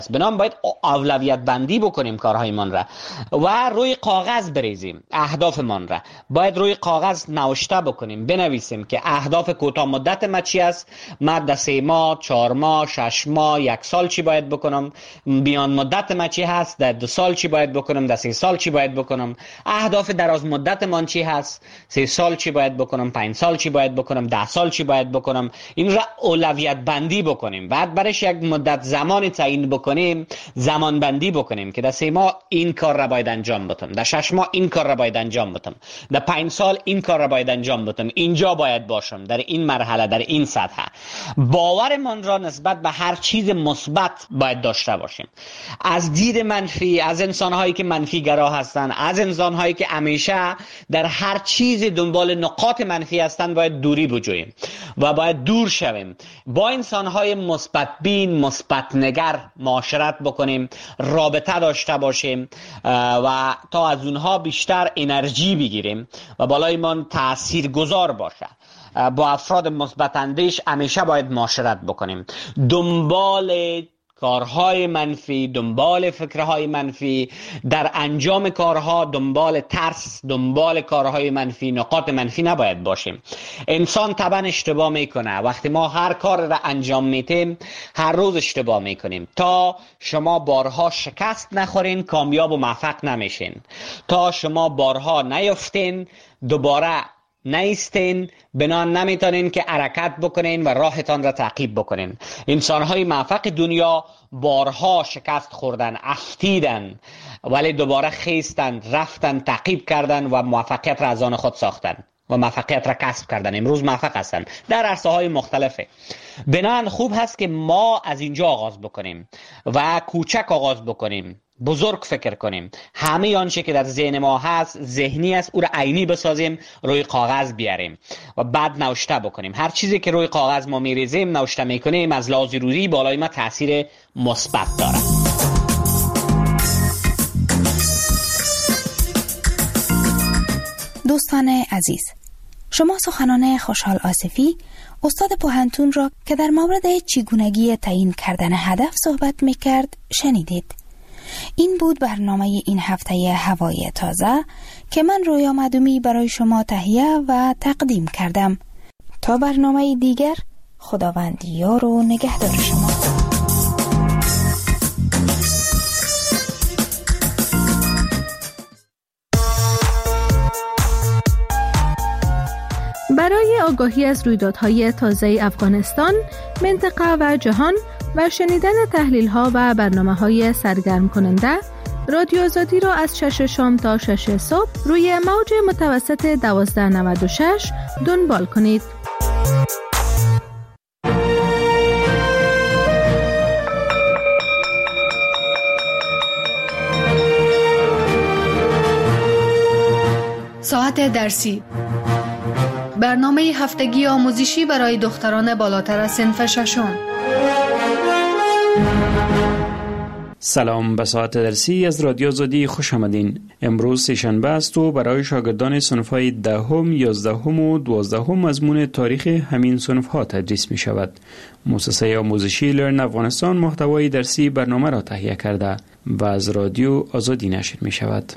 بنابراین باید اولویت بندی بکنیم کارهایمان را و روی کاغذ بریزیم. اهدافمان را باید روی کاغذ نوشته بکنیم، بنویسیم که اهداف کوتاه مدت ما چی است. من در 3 ماه، 4 ماه، 6 ماه، 1 سال چی باید بکنم. میان مدت ما چی هست، در 2 سال چی باید بکنم، در 3 سال چی باید بکنم. اهداف دراز مدت من چی هست، 3 سال چی باید بکنم، 5 سال چی باید بکنم، 10 سال چی باید بکنم. این را اولویت بندی بکنیم. بعد برش یک مدت زمان تعیین بکنیم، زمان بندی بکنیم که در 3 ماه این کار را باید انجام بدم، در 6 ماه این کار را باید انجام بدم، در 5 سال این کار را باید انجام بدم، اینجا باید باشم، در این مرحله، در این سطح. باورمان را نسبت به هر چیز مثبت باید داشته باشیم. از دید منفی، از انسان‌هایی که منفی گرا هستند، از انسان‌هایی که همیشه در هر چیز دنبال نقاط منفی هستند، باید دوری بجوییم و باید دور شویم. با انسان‌های مثبت بین، مثبت نگر معاشرت بکنیم، رابطه داشته باشیم و تا از اونها بیشتر انرژی بگیریم و بالای من تأثیر گذار باشه. با افراد مثبت اندیش همیشه باید معاشرت بکنیم. دنبال کارهای منفی، دنبال فکرهای منفی، در انجام کارها دنبال ترس، دنبال کارهای منفی، نقاط منفی نباید باشیم. انسان طبعا اشتباه میکنه. وقتی ما هر کار را انجام میتیم، هر روز اشتباه میکنیم. تا شما بارها شکست نخورین، کامیاب و موفق نمیشین. تا شما بارها نیفتین، دوباره نیستین، بنان نمیتونین که حرکت بکنین و راهتان را تعقیب بکنین. انسان‌های موفق دنیا بارها شکست خوردن، افتیدن، ولی دوباره خیستن، رفتن، تعقیب کردن و موفقیت را از آن خود ساختن و موفقیت را کسب کردن. امروز موفق هستن در عرصه‌های مختلفه. بنان خوب هست که ما از اینجا آغاز بکنیم و کوچک آغاز بکنیم، بزرگ فکر کنیم. همه آنچه که در ذهن ما هست، ذهنی است، او را عینی بسازیم، روی کاغذ بیاریم و بعد نوشته بکنیم. هر چیزی که روی کاغذ ما میریزیم، نوشته میکنیم، از لحاظ روحی بالای ما تاثیر مثبت داره. دوستان عزیز، شما سخنان خوشحال آصفی، استاد پوهنتون را که در مورد چگونگی تعیین کردن هدف صحبت میکرد شنیدید. این بود برنامه این هفته هوای تازه که من رویا مدومی برای شما تهیه و تقدیم کردم. تا برنامه دیگر، خداوند یار و نگهدار شما. برای آگاهی از رویدادهای تازه افغانستان، منطقه و جهان و شنیدن تحلیل‌ها و برنامه‌های سرگرم کننده، رادیو آزادی را از 6 شام تا 6 صبح روی موج متوسط 1296 دنبال کنید. ساعت درسی، برنامه هفتگی آموزشی برای دختران بالاتر از صنف ششم. سلام، به ساعت درسی از رادیو آزادی خوش آمدین. امروز سه‌شنبه است و برای شاگردان صنف‌های 10ام، 11ام و 12ام مضمون تاریخ همین صنف‌ها تدریس می شود. مؤسسه آموزشی لرن افغانستان محتوای درسی برنامه را تهیه کرده و از رادیو آزادی نشر می شود.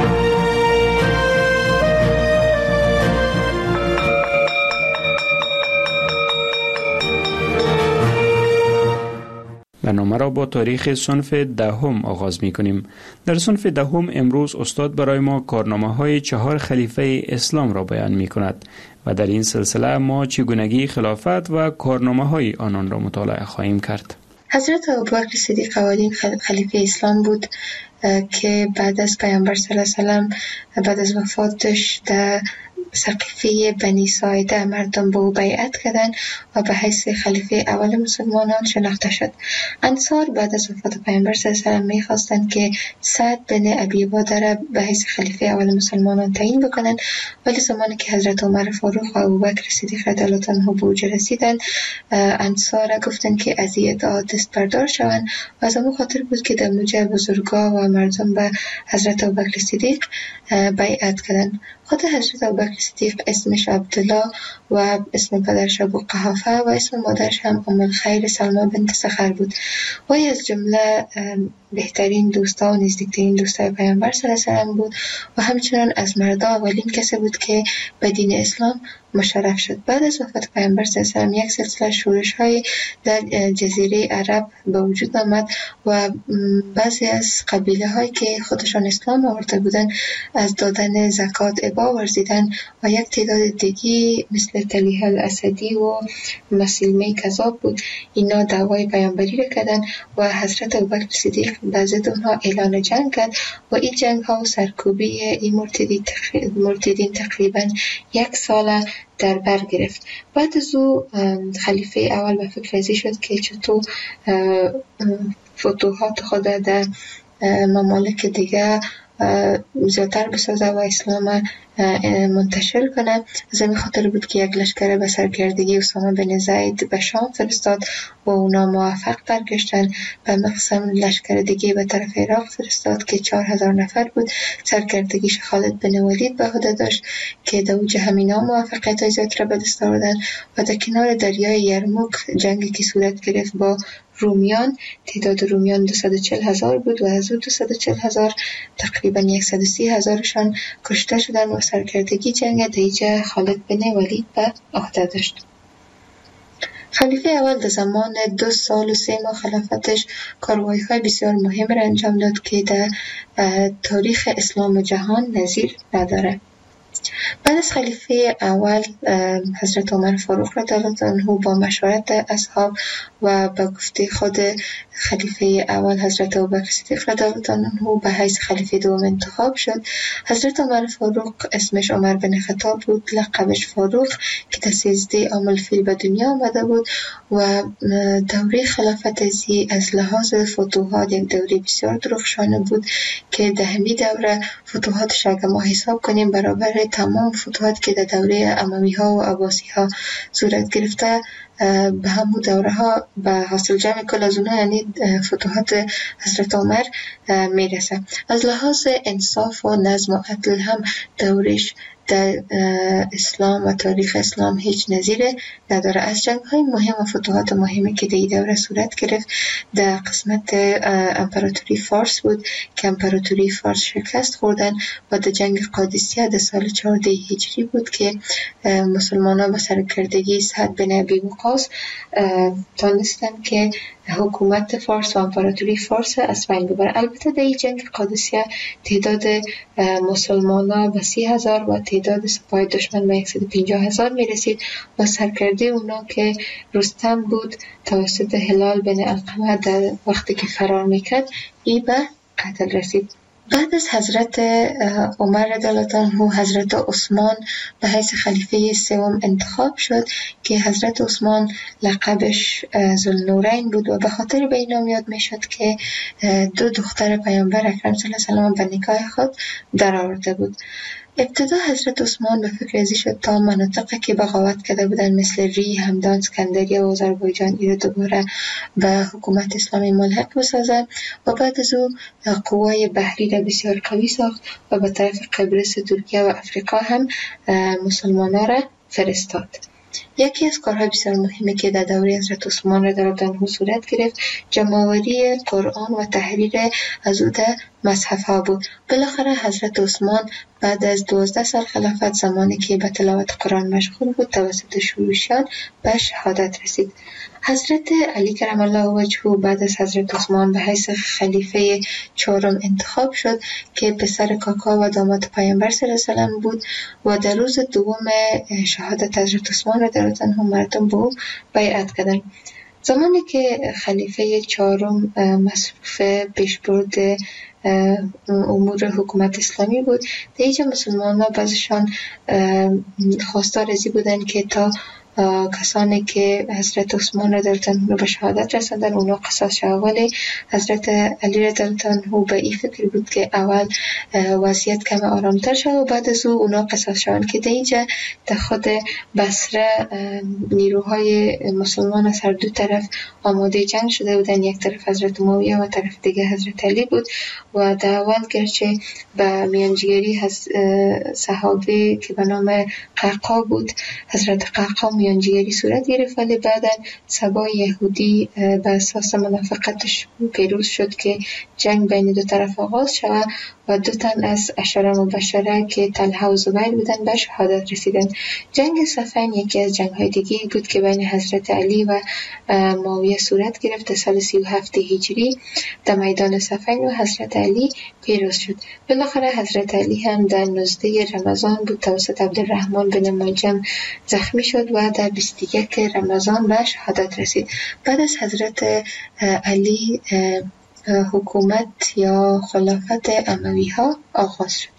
برنامه را با تاریخ صنف 10م آغاز می کنیم. در صنف 10م امروز استاد برای ما کارنامه‌های 4 خلیفه اسلام را بیان می کند و در این سلسله ما چگونگی خلافت و کارنامه‌های آنان را مطالعه خواهیم کرد. حضرت ابوبکر صدیق اولین خلیفه اسلام بود که بعد از پیامبر صلی الله علیه و سلم بعد از وفاتش در سقیفه بنی ساعده مردم به او بیعت کردند و به حیث خلیفه اول مسلمانان شناخته شد. انصار بعد از وفات پیامبر صلی الله علیه و سلم می‌خواستند که سعد بن ابی عباده را به حیث خلیفه اول مسلمانان تعیین بکنند، ولی زمانی که حضرت عمر فاروق و ابوبکر صدیق رضی الله عنه به اوج رسیدند، انصار گفتند که از این ادعا دست بردار شوند و از همون خاطر بود که در موجه بزرگا و مردم به حضرت ابوبکر صدیق بیعت کردند. خود حضرت ابوبکر صدیق اسمش عبدالله و اسم پدرش ابو قحافه و اسم مادرش هم ام الخیر سلمى بنت سخر بود. وی از جمله بهترین دوستا و نزدیکترین دوستای پیامبر صلی الله علیه و سلم بود و همچنان از مردا اولین کسی بود که به دین اسلام مشرف شد. بعد از وفات پیامبر صلی الله علیه و سلم یک سلسله شورش‌های در جزیره عرب به وجود آمد و بعضی از قبیله‌هایی که خودشان اسلام آورده بودند از دادن زکات ابا ورزیدن و یک تعداد دیگه مثل طلیحه الاسدی و مسیلمه کذاب بود، اینا دعوای پیامبری را کردن و حضرت ابوبکر صدیق به ضد اونها اعلان جنگ کرد و این جنگ ها و سرکوبی این مرتدین تقریبا یک سال در بر گرفت. بعد از او خلیفه اول به فکر ازی شد که چطور فتوحات خود در ممالک دیگه زیادتر بسازه و اسلام منتشر کنه. از همین خاطر بود که یک لشکر به سرکردگی اسامه بن زید به شام فرستاد و اونا موفق برگشتن. به مقسم لشکر دیگه به طرف عراق فرستاد که 4000 نفر بود. سرکردگیش خالد بن ولید به عهده داشت که در اوج همینا موفقیت زیاد را به دست آوردن و در کنار دریای یرموک جنگی که صورت گرفت با رومیان، تعداد رومیان 240,000 بود و از او 240,000 تقریبا 130,000شان کشته شدن و سرکردگی جنگ دیجه خالد بن ولید به عهده داشت. خلیفه اول در زمان 2 سال و 3 ماه خلافتش کاروایی‌های بسیار مهم را انجام داد که در تاریخ اسلام و جهان نظیر نداره. بعد از خلیفه اول حضرت عمر فاروق رضی الله عنه با مشورت اصحاب و با گفته خود خلیفه اول حضرت ابوبکر صدیق رضی الله عنه به حیث خلیفه دوم انتخاب شد. حضرت عمر فاروق اسمش عمر بن خطاب بود، لقبش فاروق که در 13 عام الفیل به دنیا آمده بود و دوره خلافت از لحاظ فتوحات یک دوره بسیار درخشانه بود که در همین دوره فتوحاتش اگه ما حساب کنیم برابر تمام فتوحات که در دوره اموی ها و عباسی ها صورت گرفته به همون دوره ها به حاصل جمع کل از اونها یعنی فتوحات حضرت عمر میرسه. از لحاظ انصاف و نظم و عدل هم دورش در اسلام و تاریخ اسلام هیچ نظیره نداره. از جنگ های مهم و فتوحات مهمی که در این دوره صورت گرفت در قسمت امپراتوری فارس بود که امپراتوری فارس شکست خوردن و در جنگ قادسیه در سال 14 هجری بود که مسلمان ها به سرکردگی سعد بن ابی وقاص تانستن که حکومت فارس و امپراتوری فارس از بین ببره. البته در این جنگ قادسیه تعداد مسلمانان به 30,000 و تعداد سپاه دشمن به 150,000 میرسید و سرکرده اونا که رستم بود توسط هلال بن علقمه در وقتی که فرار میکرد ای به قتل رسید. بعد از حضرت عمر رضی الله عنه حضرت عثمان به حیث خلیفه سوم انتخاب شد که حضرت عثمان لقبش ذوالنورین بود و به خاطر به این نام یاد میشد که 2 دختر پیامبر اکرم صلی الله علیه و سلم به نکاح خود در آورده بود. ابتدا حضرت عثمان به فکر ازی شد تا مناطقی که بغاوت کرده بودن مثل ری، همدان، اسکندریه و آذربایجان ایره دوباره به حکومت اسلامی ملحق بسازد و بعد از او قوای بحری را بسیار قوی ساخت و به طرف قبرس، ترکیه و افریقا هم مسلمانان را فرستاد. یکی از کارهای بسیار مهمی که در دوره حضرت عثمان رضی الله عنه صورت گرفت جمع‌آوری قرآن و تحریر از او در مصحف‌ها بود. بالاخره حضرت عثمان بعد از 12 سال خلافت زمانی که به تلاوت قرآن مشغول بود توسط شورشیان به شهادت رسید. حضرت علی کرم الله وجهه بعد از حضرت عثمان به حیث خلیفه 4 انتخاب شد که پسر کاکا و داماد پیامبر صلی الله علیه و سلم بود و در روز دوم شهادت حضرت عثمان رضی الله عنه مردم به او بیعت کردند. زمانی که خلیفه 4 مصروف پیشبرد امور حکومت اسلامی بود در اینجا مسلمان ها بعضشان خواستار ازی بودن که تا کسانی که حضرت عثمان رضی الله عنه به شهادت رساندن اونا قصاص شد، ولی حضرت علی رضی الله عنه به این فکر بود که اول وضعیت کم آرامتر شد و بعد از اونا قصاص شوند که در اینجا در خود بصره نیروهای مسلمان از هر دو طرف آماده جنگ شده بودن. یک طرف حضرت معاویه و طرف دیگه حضرت علی بود و در اول گرچه به میانجیگری صحابه که به نام قعقاع بود، حضرت قعقاع میانجیگری صورت گرفت، ولی بعدا سبای یهودی به اساس منافقتش پیروز شد که جنگ بین دو طرف آغاز شد و دو تن از عشره مبشره که طلحه و زبیر بودن به شهادت رسیدن. جنگ صفین یکی از جنگ‌های دیگه بود که بین حضرت علی و معاویه صورت گرفت در سال 37 هجری در میدان صفین و حضرت علی پیروز شد. بالاخره حضرت علی هم در 19 رمضان بود توسط عبدالرحمن بن ملجم زخمی شد و در 21 رمضان به شهادت رسید. بعد از حضرت علی حکومت یا خلافت اموی ها آغاز شد.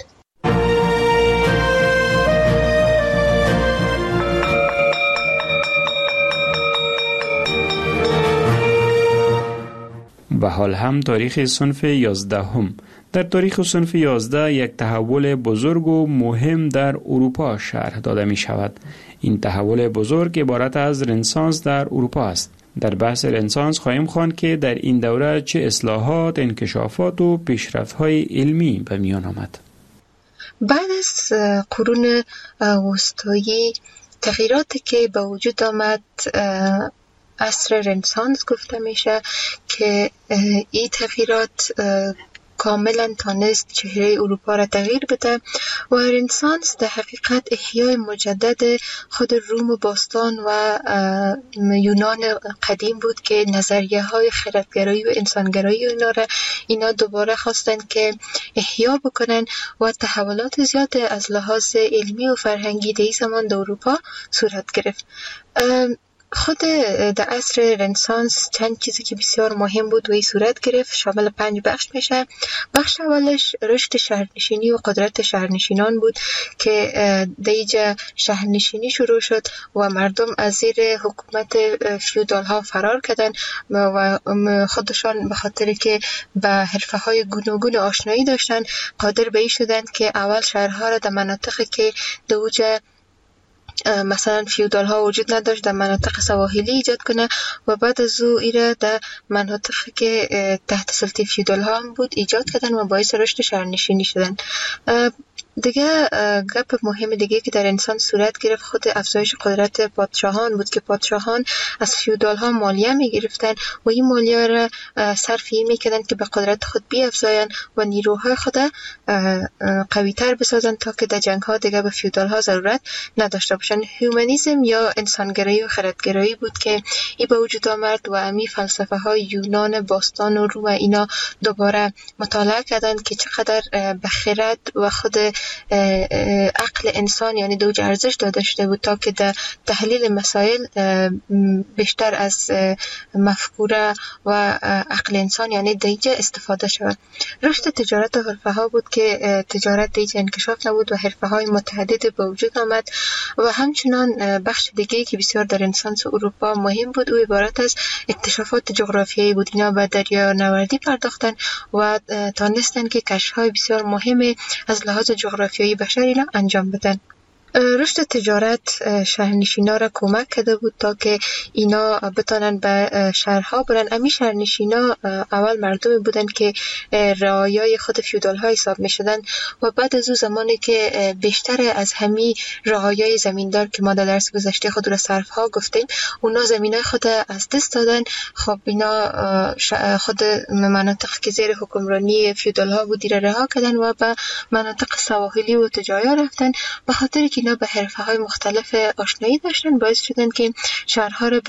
و حال هم تاریخ صنف 11 در تاریخ صنف 11 یک تحول بزرگ و مهم در اروپا شرح داده می شود. این تحول بزرگ عبارت از رنسانس در اروپا است. در بحث رنسانس خواهیم خواند که در این دوره چه اصلاحات، انکشافات و پیشرفت‌های علمی به میان آمد. بعد از قرون وسطایی تغییراتی که به وجود آمد عصر رنسانس گفته میشه که این تغییرات کاملا تانست چهره اروپا را تغییر بده و رنسانس در حقیقت احیای مجدد خود روم و باستان و یونان قدیم بود که نظریه های خردگرایی و انسانگرایی اینا دوباره خواستن که احیا بکنن و تحولات زیاد از لحاظ علمی و فرهنگی در زمان در اروپا صورت گرفت. خود در عصر رنسانس چند چیزی که بسیار مهم بود و صورت گرفت شامل 5 بخش میشه. بخش اولش رشد شهرنشینی و قدرت شهرنشینان بود که در اینجا شهرنشینی شروع شد و مردم از زیر حکومت فیودال ها فرار کردن و خودشان به خاطر که به حرفه های گوناگون آشنایی داشتن قادر به این شدن که اول شهرها را در مناطقی که در اوج مثلا فیودال ها وجود نداشت در مناطق سواحلی ایجاد کنه و بعد از او ایره در مناطقی که تحت سلطه فیودال ها هم بود ایجاد کردن و باعث رشد شهرنشینی شدن. دیگه گپ مهم دیگه که در انسان صورت گرفت خود افزایش قدرت پادشاهان بود که پادشاهان از فیودال ها مالیه می گرفتن و این مالیه را صرف این می کردن که به قدرت خود بیافزاین و نیروهای خود قوی تر بسازن تا که در جنگ ها دیگه به فیودال ها ضرورت نداشته باشن. هیومانیسم یا انسانگرایی و خردگرایی بود که این به وجود آمد و امی فلسفه های یونان باستان و روم اینا دوباره مطالعه کردن که چقدر به خرد و خود عقل انسان یعنی دوج ارزش داده شده بود تا که در تحلیل مسائل بیشتر از مفکوره و عقل انسان یعنی دیجه استفاده شود. رشد تجارت و حرفه ها بود که تجارت دیجه انکشاف نبود و حرفه های متعدد به وجود آمد و همچنان بخش دیگه که بسیار در رنسانس اروپا مهم بود و عبارت از اکتشافات جغرافیایی بود. اینا به دریانوردی پرداختن و تانستن که کشف‌های بسیار مهم از لحاظ جغرافیایی بشر اینا انجام بدن. رشد تجارت شهرنشینا را کمک کرده بود تا که اینا بتانن به شهرها برن. امی شهرنشینا اول مردمی بودن که رعایای خود فیودال ها حساب می شدن و بعد از اون زمانی که بیشتر از همی رعایای زمیندار که ما در درس گذشته خود را صرف ها گفتیم اونا زمینای خود از دست دادن. خب اینا خود مناطق که زیر حکمرانی فیودال ها بود را رها کردن و به مناطق سواحلی و تجایا رفتن. به خاطر که اینا به حرفه های مختلف آشنایی داشتن باعث شدن که شهرها را به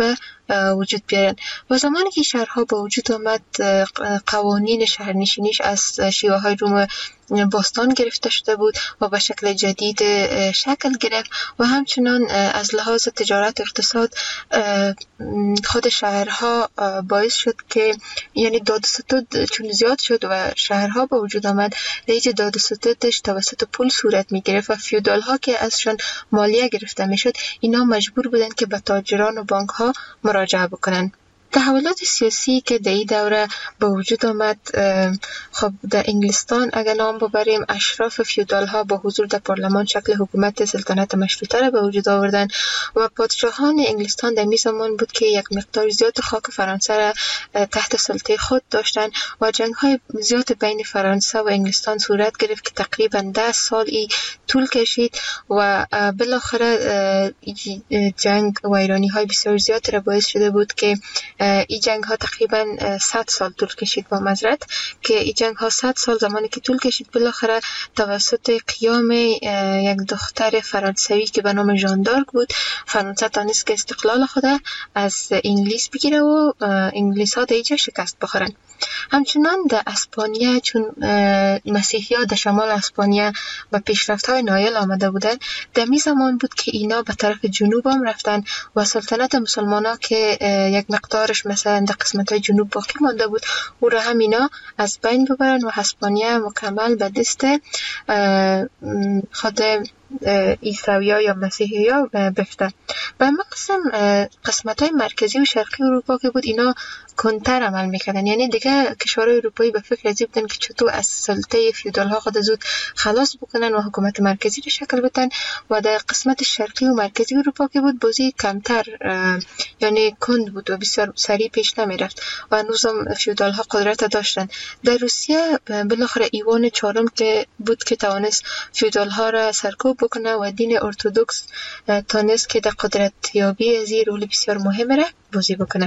وجود بیارن. و زمانی که شهرها به وجود آمد قوانین شهرنشینیش از شیوه های روم باستان گرفته شده بود و به شکل جدید شکل گرفت و همچنان از لحاظ تجارت و اقتصاد خود شهرها باعث شد که یعنی داد و ستد چون زیاد شد و شهرها به وجود آمد، لیج داد و ستدش توسط پول صورت می گرفت و فیودال ها که ازشان مالیه گرفته می شد اینا مجبور بودن که به تاجران و بانک ها مراجعه بکنن. تحولات سیاسی که در این دوره به وجود آمد، خب در انگلستان اگر نام ببریم اشراف فیودال ها با حضور در پارلمان شکل حکومت سلطنت مشروطه را به وجود آوردن و پادشاهان انگلستان در می زمان بود که یک مقدار زیاد خاک فرانسه را تحت سلطه خود داشتن و جنگ های زیاد بین فرانسه و انگلستان صورت گرفت که تقریبا 10 سال طول کشید و بالاخره جنگ و ایرانی های بسیار زیاد را باعث شده بود که این جنگ ها تقریبا 100 سال طول کشید. با معذرت که این جنگ ها 100 سال زمانی که طول کشید بالاخره توسط قیام یک دختر فرانسوی که به نام ژان دارک بود فرانسه تانست که استقلال خود از انگلیس بگیره و انگلیس ها در اینجا شکست بخورن. همچنان در اسپانیا چون مسیحی ها در شمال اسپانیا و پیشرفت های نایل آمده بودن، در می زمان بود که اینا به طرف جنوب هم رفتن و سلطنت مسلمان ها که یک مقدارش مثلا در قسمت های جنوب باقی مانده بود او را هم اینا از بین ببرن و اسپانیا مکمل به دست خود عیسوی ها یا مسیحی ها بفته. و مقسم قسمت های مرکزی و شرقی اروپا که بود اینا کنتر عمل میکردن، یعنی دیگه کشورهای اروپایی به فکر ازی بودن که چطور از سلطه فیودال ها خود زود خلاص بکنن و حکومت مرکزی رو شکل بدن. و در قسمت شرقی و مرکزی اروپا که بود بازی کمتر یعنی کند بود و بسیار سریع پیش نمیرفت و هنوزم فیودال ها قدرت داشتن. در روسیه بالاخره ایوان چهارم که بود که توانست فیودال ها را سرکوب بکنه و دین ارتدوکس تانست که در قدرت یابی از رول بسیار مهم را بازی بکنه.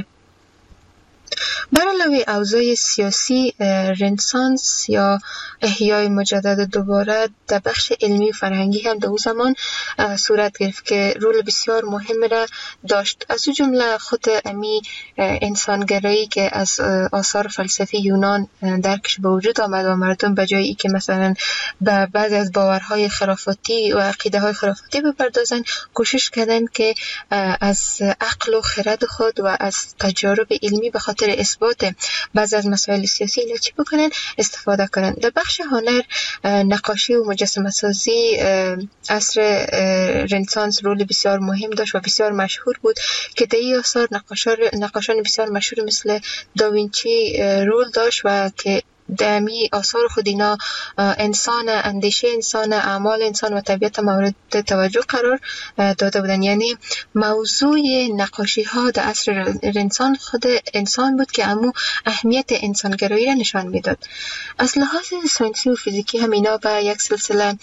بر علاوه اوضاع سیاسی، رنسانس یا احیای مجدد دوباره در بخش علمی و فرهنگی هم در اون زمان صورت گرفت که رول بسیار مهم را داشت. از او جمله خود امی انسانگرایی که از آثار فلسفی یونان درکش به وجود آمد و مردم به جای که مثلا به بعضی از باورهای خرافاتی و عقیده های خرافاتی بپردازن، کوشش کردن که از عقل و خرد خود و از تجارب علمی به خاطر اثبات بعضی از مسائل سیاسی اینا چی بکنن استفاده کنن. در بخش هنر، نقاشی و مجسمه سازی عصر رنسانس رول بسیار مهم داشت و بسیار مشهور بود که در این آثار نقاشان بسیار مشهور مثل داوینچی رول داشت و که دمی آثار خود اینا انسان، اندیشه انسان، اعمال انسان و طبیعت مورد توجه قرار داده بودن. یعنی موضوع نقاشی ها در عصر رنسانس خود انسان بود که امو اهمیت انسانگرایی را نشان میداد. از لحاظ ساینسی و فیزیکی هم اینا به یک سلسله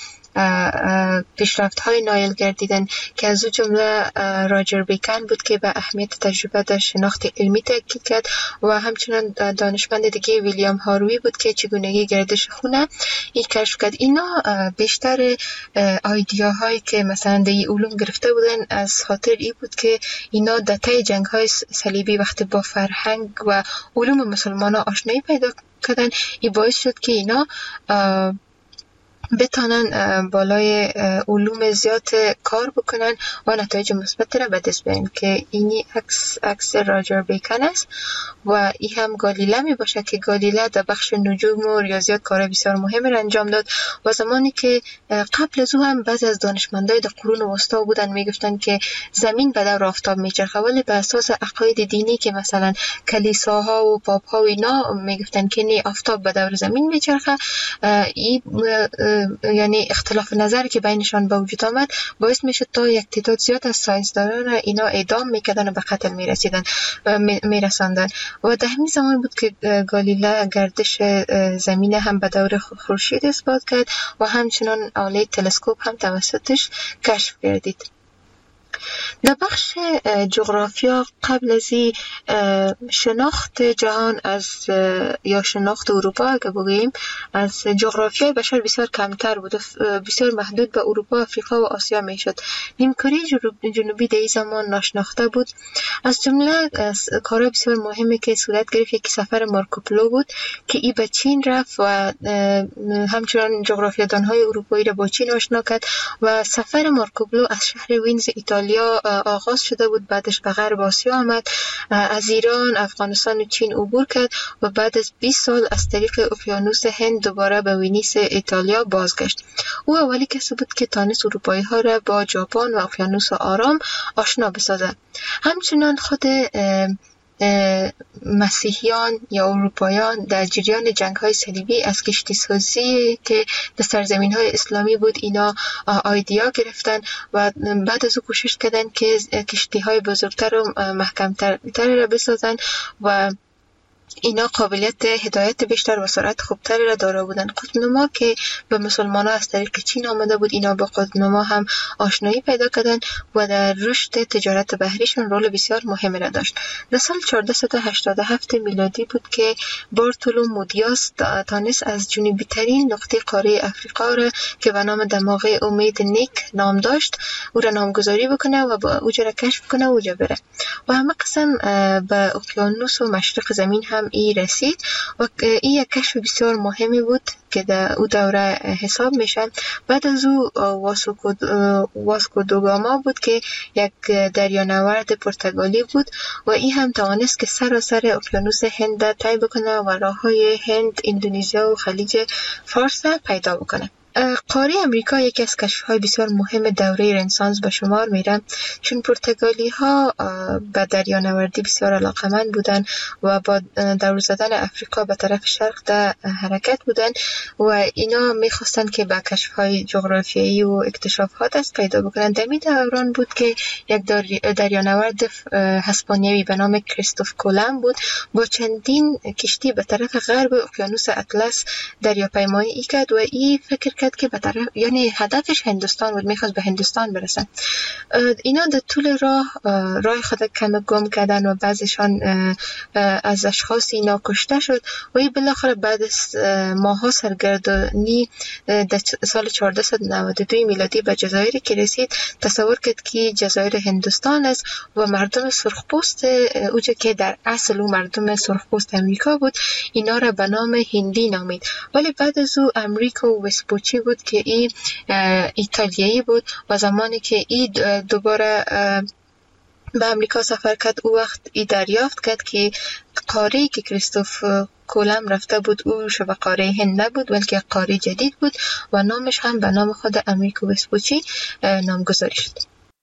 پیشرفت های نایل گردیدن که از او جمله راجر بیکن بود که به اهمیت تجربه در شناخت علمی تاکید کرد و همچنان دانشمند دیگه ویلیام هاروی بود که چگونگی گردش خونه این کشف کرد. اینا بیشتر ایدیاهایی که مثلا در علوم گرفته بودن از خاطر این بود که اینا در طی جنگ های صلیبی وقتی با فرهنگ و علوم مسلمان ها آشنایی پیدا کردن، این باعث شد که اینا بتانن بالای علوم زیاد کار بکنن و نتایج مثبت را به دست بیارن که اینی عکس راجر بیکن است و این هم گالیله می باشه که گالیله در بخش نجوم و ریاضیات کار بسیار مهم را انجام داد و زمانی که قبل از او هم بعضی از دانشمندای در قرون وسطا بودن میگفتن که زمین به دور آفتاب میچرخه، ولی به اساس عقاید دینی که مثلا کلیساها و پاپ‌ها و اینا میگفتن که نه آفتاب به دور زمین میچرخه. این یعنی اختلاف نظر که بینشان به وجود آمد باعث میشد تا یک تعداد زیاد از ساینسدانان اینا اعدام میکردن و به قتل میرساندن و در همین زمان بود که گالیله گردش زمین هم به دور خورشید اثبات کرد و همچنان آله تلسکوپ هم توسطش کشف گردید. در بخش جغرافیا قبل از شناخت جهان از یا شناخت اروپا اگه بگوییم از جغرافیای بشر بسیار کمتر بود، بسیار محدود به اروپا، افریقا و آسیا میشد. نیمکره جنوبی در این زمان ناشناخته بود. از جمله کارهای بسیار مهمی که صورت گرفت یکی سفر مارکوپولو بود که ای به چین رفت و همچنان جغرافیادانهای اروپایی را با چین آشنا کرد و سفر مارکوپولو از شهر وینز ایتالیا آغاز شده بود، بعدش به غرب آسیا آمد، از ایران، افغانستان و چین عبور کرد و بعد از 20 سال از طریق اقیانوس هند دوباره به ونیز ایتالیا بازگشت. او اولی کسی بود که تانست اروپایی ها را با ژاپن و اقیانوس آرام آشنا بسازد. همچنان خود مسیحیان یا اروپاییان در جریان جنگ‌های صلیبی از کشتی سازی که در سرزمین‌های اسلامی بود اینا ایده گرفتن و بعد از او کوشش کردن که کشتی‌های بزرگتر و محکم‌تر را بسازن و اینا قابلیت هدایت بیشتر و سرعت خوبتری را دارا بودن. قطب‌نما که به مسلمان‌ها از طریق چین آمده بود اینا با قطب‌نما هم آشنایی پیدا کردن و در رشد تجارت بحریشون رول بسیار مهمی را داشت. در سال 1487 میلادی بود که بارتولومو دیاز تانست از جنوبی ترین نقطه قاره افریقا را که به نام دماغ امید نیک نام داشت او را نامگذاری بکنه و با اوجا را کشف کنه و اوجا بره و همه قسم به اقیانوس و مشرق زمین هم ای رسید و این یک کشف بسیار مهمی بود که در او دوره حساب میشه. بعد از او واسکو دوگاما بود که یک دریانورد پرتغالی بود و این هم توانست که سراسر اقیانوس هند طی بکنه و راههای هند، اندونزیا و خلیج فارس پیدا بکنه. قاره امریکا یکی از کشف‌های بسیار مهم دوره رنسانس به شمار میره چون پرتغالی ها به دریانوردی بسیار علاقمند بودن و با دور زدن افریقا به طرف شرق در حرکت بودن و اینا میخواستن که به کشف‌های جغرافیایی و اکتشافات دست پیدا بکنن. در این دوران بود که یک دریانورد اسپانیایی به نام کریستوف کولوم بود با چندین کشتی به طرف غرب اقیانوس اطلس دریاپیمایی کرد و این فکر که به طرف یعنی هدفش هندوستان بود، میخواست به هندوستان برسن. اینا در طول راه خود کم گم کردن و بعضشان از اشخاص اینا کشته شد و این بالاخره بعد از ماها سرگردانی در سال 1492 میلادی به جزایری که رسید تصور کرد که جزایر هندوستان است و مردم سرخپوست اوجا که در اصل او مردم سرخپوست امریکا بود اینا را به نام هندی نامید. ولی بعد از او امریکا وسپوچی بود که این ایتالیایی بود و زمانی که این دوباره به امریکا سفر کرد او وقت ای دریافت کرد که قاره‌ای که کریستوف کولوم رفته بود او شبه قاره هند نبود بلکه قاره جدید بود و نامش هم به نام خود امریکا وسپوچی نامگذاری شد.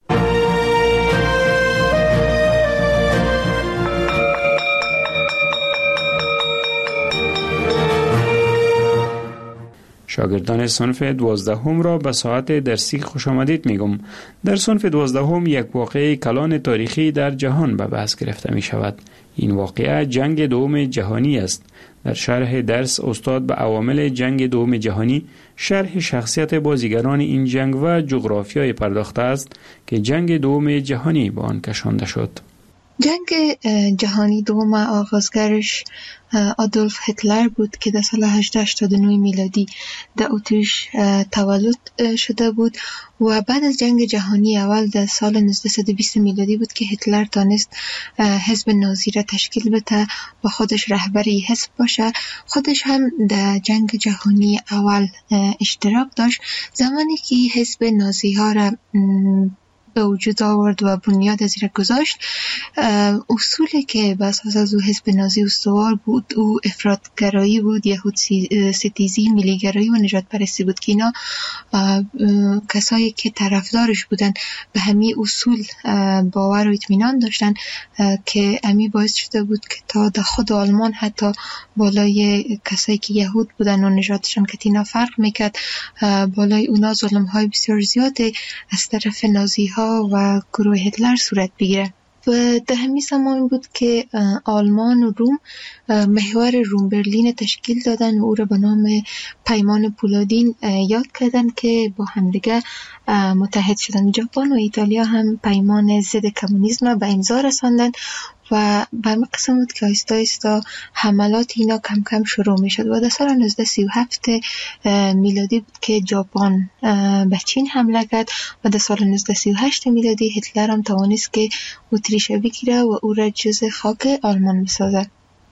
شاگردان صنف 12 را به ساعت درسی خوش آمدید میگم. در صنف 12 یک واقعه کلان تاریخی در جهان به بحث گرفته می شود. این واقعه جنگ دوم جهانی است. در شرح درس استاد به عوامل جنگ دوم جهانی، شرح شخصیت بازیگران این جنگ و جغرافیای پرداخته است که جنگ دوم جهانی به آن کشانده شد. جنگ جهانی دوم آغازگرش آدولف هیتلر بود که در سال 1889 میلادی در اتریش تولد شده بود و بعد از جنگ جهانی اول در سال 1920 میلادی بود که هیتلر تانست حزب نازی را تشکیل بده و خودش رهبری حزب باشه. خودش هم در جنگ جهانی اول اشتراک داشت. زمانی که حزب نازی ها را به وجود آورد و بنیاد از را گذاشت، اصولی که به اساس از او حزب نازی استوار بود او افراطگرایی بود، یهود ستیزی، ملیگرایی و نجات پرستی بود که اینا کسایی که طرفدارش بودن به همین اصول باور و اطمینان داشتن که امی باعث شده بود که تا در خود آلمان حتی بالای کسایی که یهود بودن و نجاتشان که اینا فرق میکرد بالای اونا ظلم های بسیار زیاده از طرف نازی ها و گروه هیتلر صورت بگیره. و در همین زمان بود که آلمان و روم محور روم برلین تشکیل دادن و او را به نام پیمان پولادین یاد کردن که با همدیگه متحد شدن. ژاپن و ایتالیا هم پیمان ضد کمونیسم به امضا رساندن و به همین قسم بود که آیستا آیستا حملات اینا کم کم شروع می شد و در سال 1937 میلادی بود که ژاپن به چین حمله کرد و در سال 1938 میلادی هیتلر هم توانست که اتریش بگیره و او را جز خاک آلمان بسازد.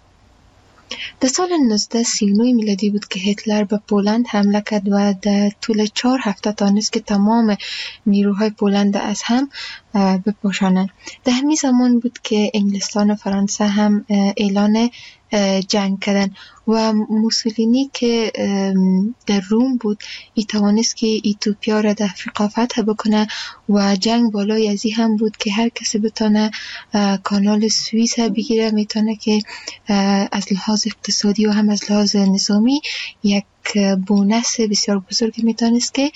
در سال 1939 میلادی بود که هیتلر به پولند حمله کرد و در طول 4 هفته توانست که تمام نیروهای پولند از هم بپوشانند. در همین زمان بود که انگلستان و فرانسه هم اعلان جنگ کردن و موسولینی که در روم بود ای توانست که ایتوپیا را در افریقا فتح بکنه و جنگ بالای ازی هم بود که هر کسی بتونه کانال سوئیس بگیره، میتونه که از لحاظ اقتصادی و هم از لحاظ نظامی یک بونس بسیار بزرگ میتونست که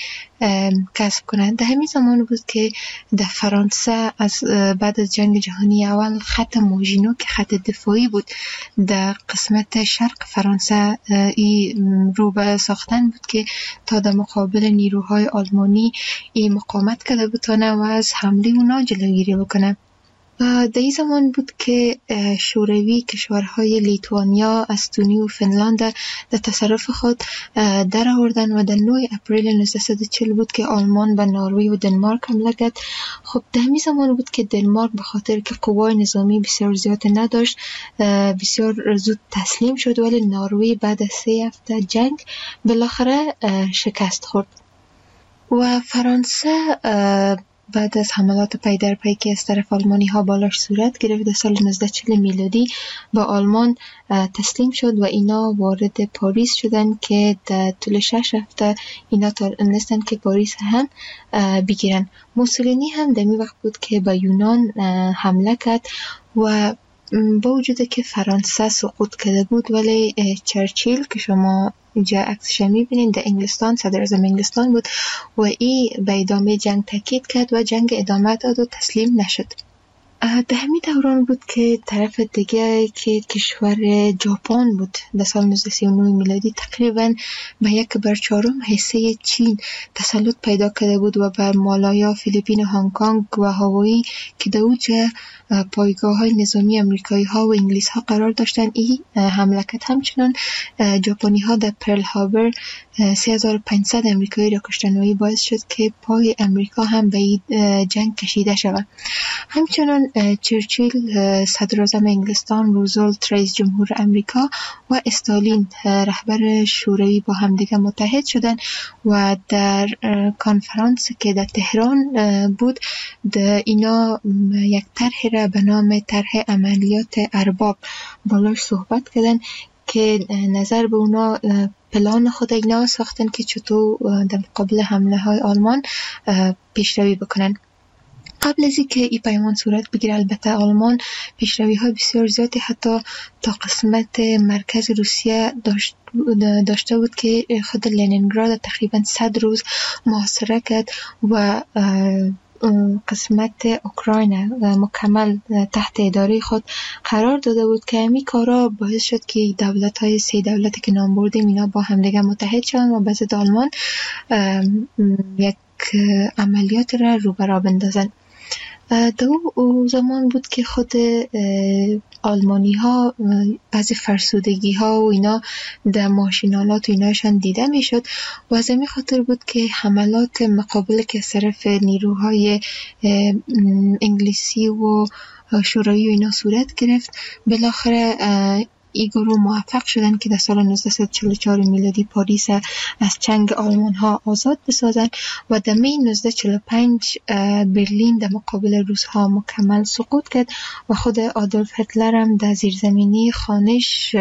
کسب کنند. در همین زمان بود که در فرانسه از بعد از جنگ جهانی اول خط موژینو که خط دفاعی بود در قسمت شرق فرانسه ای رو به ساختن بود که تا در مقابل نیروهای آلمانی ای مقاومت کرده بتونه و از حمله اونا جلوگیری بکنه. در این زمان بود که شوروی کشورهای لیتوانیا، استونی و فنلاند در تصرف خود در آوردن و در 9 اپریل 1940 بود که آلمان به نروژ و دنمارک حمله کرد. خب در همین زمان بود که دنمارک به خاطر که قوای نظامی بسیار زیاد نداشت بسیار زود تسلیم شد، ولی نروژ بعد از 3 هفته جنگ بالاخره شکست خورد و فرانسه بعد از حملات پی در پی که از طرف آلمانی ها بالاش صورت گرفت در سال 1940 میلادی با آلمان تسلیم شد و اینا وارد پاریس شدن که در طول 6 هفته اینا تونستن که پاریس هم بگیرن. موسولینی هم در این وقت بود که به یونان حمله کرد و با وجود که فرانسه سقوط کرده بود ولی چرچیل که شما اینجا عکسش میبینید در انگلستان صدر اعظم انگلستان بود و ای به ادامه جنگ تاکید کرد و جنگ ادامه داد و تسلیم نشد. در همین دوران بود که طرف دیگه که کشور ژاپن بود در سال 1939 میلادی تقریبا به 1/4 حصه چین تسلط پیدا کرده بود و بر مالایا، فیلیپین، هنگ کنگ و هاوایی که در اوج پایگاه های نظامی امریکایی ها و انگلیس ها قرار داشتن این حمله کرد. همچنان ژاپنی ها در پرل هاربر 3500 امریکایی را کشتن و این باعث شد که پای امریکا هم به این جنگ کشیده شود. همچنان چرچیل صدر اعظم انگلستان، روزولت رئیس جمهور امریکا و استالین رهبر شوروی با همدیگه متحد شدن و در کنفرانس که در تهران بود اینا یک طرح را به نام طرح عملیات ارباب بالاش صحبت کردن که نظر به اونا پلان خود اینا ساختن که چطور در مقابل حمله های آلمان پیشروی بکنن. قبل از اینکه این پیمان صورت بگیره البته آلمان پیشروی های بسیار زیادی حتی تا قسمت مرکز روسیه داشته بود که خود لنینگراد تقریبا 100 روز محاصره کرد و قسمت اوکراین مکمل تحت اداره خود قرار داده بود که همین کارا باعث شد که دولت‌های 3 دولتی که نام بردیم اینا با همدیگه متحد شدن و به ضد آلمان یک عملیات را رو برا بندازن. دو زمان بود که خود آلمانی ها بعضی فرسودگی ها و اینا در ماشینالات و ایناشان دیده می شد و از این خاطر بود که حملات مقابل که صرف نیروهای انگلیسی و شوروی و اینا صورت گرفت. بالاخره این گروه موفق شدن که در سال 1944 میلادی پاریس از چنگ آلمان ها آزاد بسازن و در می 1945 برلین در مقابل روس ها مکمل سقوط کرد و خود آدولف هیتلر هم در زیرزمینی خانش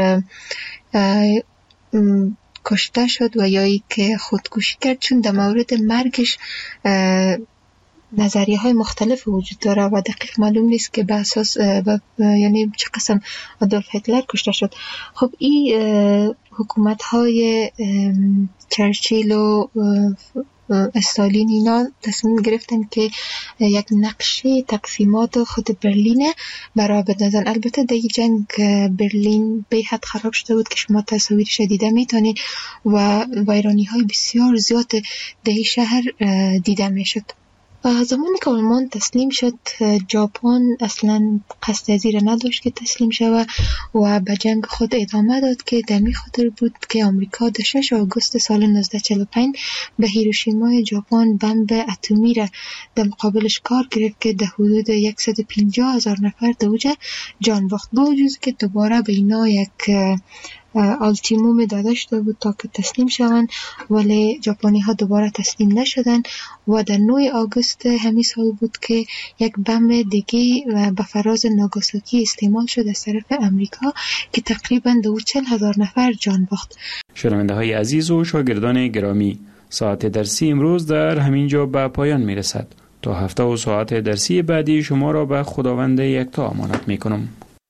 کشته شد و یایی که خودکشی کرد، چون در مورد مرگش نظریه های مختلف وجود داره و دقیق معلوم نیست که به اساس یعنی چه قسم آدولف هیتلر کشته شد. خب این حکومت های چرچیل و استالین اینا تصمیم گرفتن که یک نقشه تقسیمات خود برلین برای بدازن. البته در جنگ برلین به حد خراب شده بود که شما تصاویرش دیده میتونید و ویرانی های بسیار زیاد در شهر دیده میشد. زمانی که آلمان تسلیم شد، ژاپن اصلا قصد از این نداشت که تسلیم شود و به جنگ خود ادامه داد که در می خاطر بود که آمریکا در 6 آگوست سال 1945 به هیروشیمای ژاپن بمب اتمی را در مقابلش کار گرفت که در حدود 150,000 نفر در اوجه جان باخت. با وجود که دوباره به اینا یک التیموم داده شده بود تا که تسلیم شوند، ولی ژاپنی ها دوباره تسلیم نشدن و در 9 آگوست همین سال بود که یک بمب دیگه به فراز ناگاساکی استعمال شد از طرف امریکا که تقریبا 40,000 نفر جان باخت. شنونده های عزیز و شاگردان گرامی، ساعت درسی امروز در همین جا به پایان می رسد. تا هفته و ساعت درسی بعدی شما را به خداوند یکتا امانت می کنم.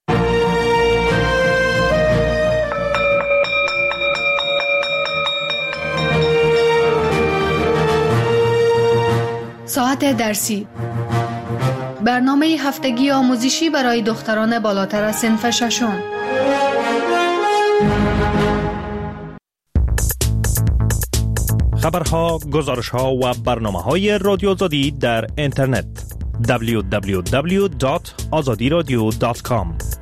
ساعت درسی، برنامه هفتگی آموزشی برای دختران بالاتر از صنف ششم. خبرها، گزارشها و برنامه‌های رادیو آزادی در اینترنت www.azadiradio.com